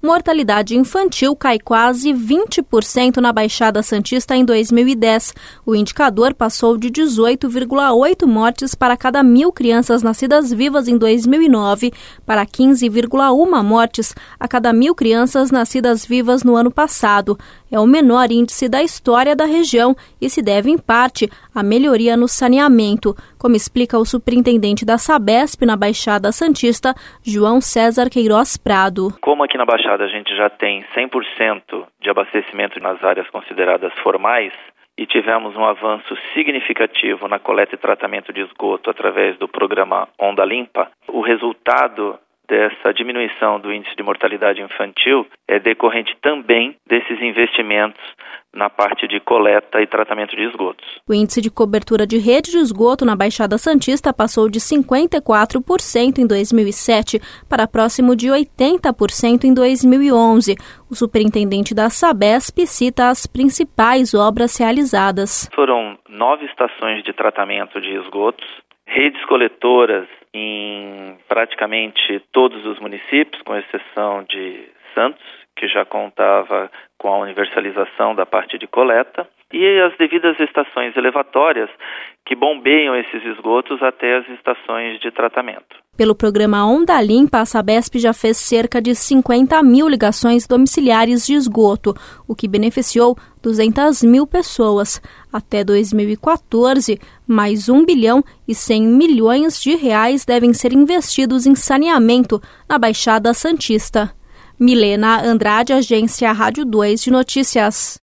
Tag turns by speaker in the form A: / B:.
A: mortalidade infantil cai quase 20% na Baixada Santista em 2010. O indicador passou de 18,8 mortes para cada 1.000 crianças nascidas vivas em 2009 para 15,1 mortes a cada 1.000 crianças nascidas vivas no ano passado. É o menor índice da história da região e se deve, em parte, à melhoria no saneamento, como explica o superintendente da Sabesp na Baixada Santista, João César Queiroz Prado.
B: Como aqui na Baixada a gente já tem 100% de abastecimento nas áreas consideradas formais e tivemos um avanço significativo na coleta e tratamento de esgoto através do programa Onda Limpa, o resultado dessa diminuição do índice de mortalidade infantil é decorrente também desses investimentos na parte de coleta e tratamento de esgotos.
A: O índice de cobertura de rede de esgoto na Baixada Santista passou de 54% em 2007 para próximo de 80% em 2011. O superintendente da Sabesp cita as principais obras realizadas.
B: Foram 9 estações de tratamento de esgotos, redes coletoras em praticamente todos os municípios, com exceção de Santos, que já contava com a universalização da parte de coleta, e as devidas estações elevatórias que bombeiam esses esgotos até as estações de tratamento.
A: Pelo programa Onda Limpa, a Sabesp já fez cerca de 50.000 ligações domiciliares de esgoto, o que beneficiou 200.000 pessoas. Até 2014, mais 1 bilhão e 100 milhões de reais devem ser investidos em saneamento na Baixada Santista. Milena Andrade, Agência Rádio 2 de Notícias.